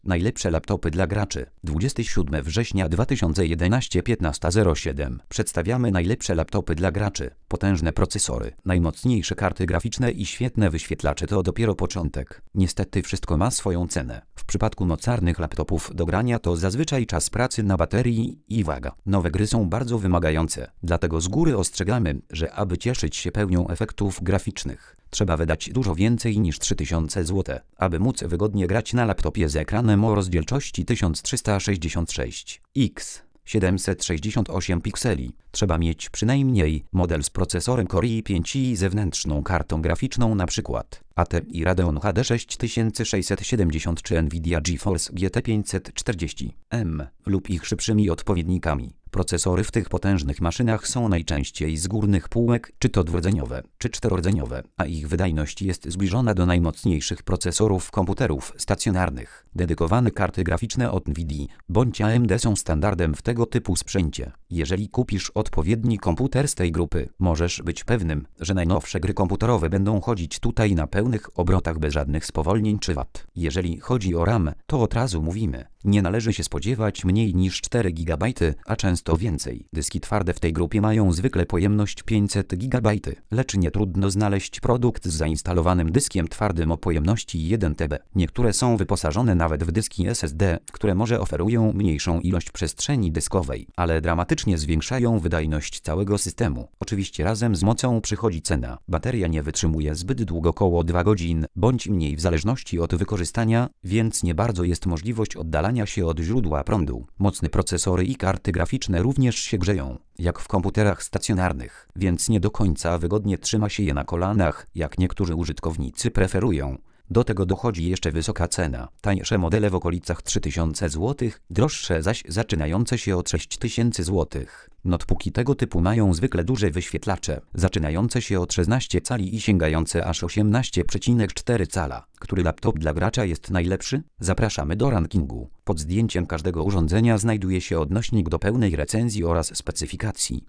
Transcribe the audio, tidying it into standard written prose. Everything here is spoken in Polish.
Najlepsze laptopy dla graczy. 27 września 2011 15:07. Przedstawiamy najlepsze laptopy dla graczy. Potężne procesory, najmocniejsze karty graficzne i świetne wyświetlacze to dopiero początek. Niestety wszystko ma swoją cenę. W przypadku mocarnych laptopów do grania to zazwyczaj czas pracy na baterii i waga. Nowe gry są bardzo wymagające. Dlatego z góry ostrzegamy, że aby cieszyć się pełnią efektów graficznych, trzeba wydać dużo więcej niż 3000 zł, aby móc wygodnie grać na laptopie z ekranem o rozdzielczości 1366 x 768 pikseli. Trzeba mieć przynajmniej model z procesorem Core i5 i zewnętrzną kartą graficzną np. ATI Radeon HD 6670 czy Nvidia GeForce GT 540M lub ich szybszymi odpowiednikami. Procesory w tych potężnych maszynach są najczęściej z górnych półek, czy to dwurdzeniowe, czy czterodzeniowe, a ich wydajność jest zbliżona do najmocniejszych procesorów komputerów stacjonarnych. Dedykowane karty graficzne od Nvidia bądź AMD są standardem w tego typu sprzęcie. Jeżeli kupisz odpowiedni komputer z tej grupy, możesz być pewnym, że najnowsze gry komputerowe będą chodzić tutaj na pełnych obrotach bez żadnych spowolnień czy wad. Jeżeli chodzi o RAM, to od razu mówimy, nie należy się spodziewać mniej niż 4 GB, a często więcej. Dyski twarde w tej grupie mają zwykle pojemność 500 GB, lecz nie trudno znaleźć produkt z zainstalowanym dyskiem twardym o pojemności 1 TB. Niektóre są wyposażone nawet w dyski SSD, które może oferują mniejszą ilość przestrzeni dyskowej, ale dramatycznie zwiększają wydajność całego systemu. Oczywiście razem z mocą przychodzi cena. Bateria nie wytrzymuje zbyt długo, około 2 godzin, bądź mniej w zależności od wykorzystania, więc nie bardzo jest możliwość oddalania się od źródła prądu. Mocne procesory i karty graficzne również się grzeją, jak w komputerach stacjonarnych, więc nie do końca wygodnie trzyma się je na kolanach, jak niektórzy użytkownicy preferują. Do tego dochodzi jeszcze wysoka cena. Tańsze modele w okolicach 3000 zł, droższe zaś zaczynające się od 6000 zł. Notebooki tego typu mają zwykle duże wyświetlacze, zaczynające się od 16 cali i sięgające aż 18,4 cala. Który laptop dla gracza jest najlepszy? Zapraszamy do rankingu. Pod zdjęciem każdego urządzenia znajduje się odnośnik do pełnej recenzji oraz specyfikacji.